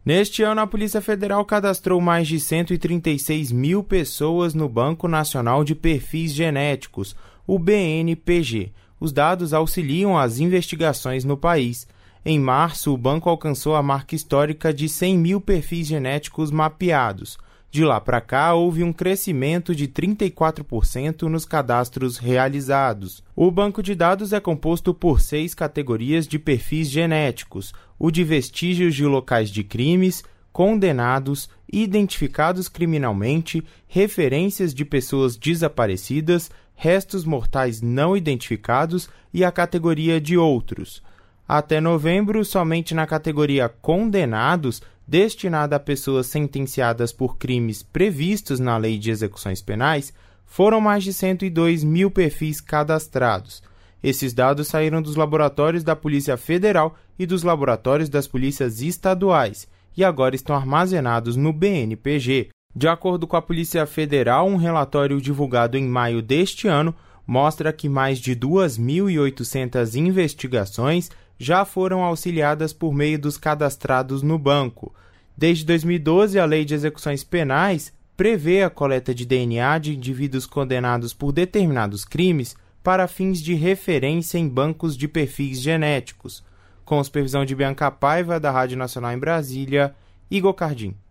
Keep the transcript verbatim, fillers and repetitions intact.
Neste ano, a Polícia Federal cadastrou mais de cento e trinta e seis mil pessoas no Banco Nacional de Perfis Genéticos, o B N P G. Os dados auxiliam as investigações no país. Em março, o banco alcançou a marca histórica de cem mil perfis genéticos mapeados. De lá para cá, houve um crescimento de trinta e quatro por cento nos cadastros realizados. O banco de dados é composto por seis categorias de perfis genéticos: o de vestígios de locais de crimes, condenados, identificados criminalmente, referências de pessoas desaparecidas, restos mortais não identificados e a categoria de outros. Até novembro, somente na categoria condenados, destinada a pessoas sentenciadas por crimes previstos na Lei de Execuções Penais, foram mais de cento e dois mil perfis cadastrados. Esses dados saíram dos laboratórios da Polícia Federal e dos laboratórios das polícias estaduais e agora estão armazenados no B N P G. De acordo com a Polícia Federal, um relatório divulgado em maio deste ano mostra que mais de duas mil e oitocentas investigações já foram auxiliadas por meio dos cadastrados no banco. Desde dois mil e doze, a Lei de Execuções Penais prevê a coleta de D N A de indivíduos condenados por determinados crimes para fins de referência em bancos de perfis genéticos. Com supervisão de Bianca Paiva, da Rádio Nacional em Brasília, Igor Cardim.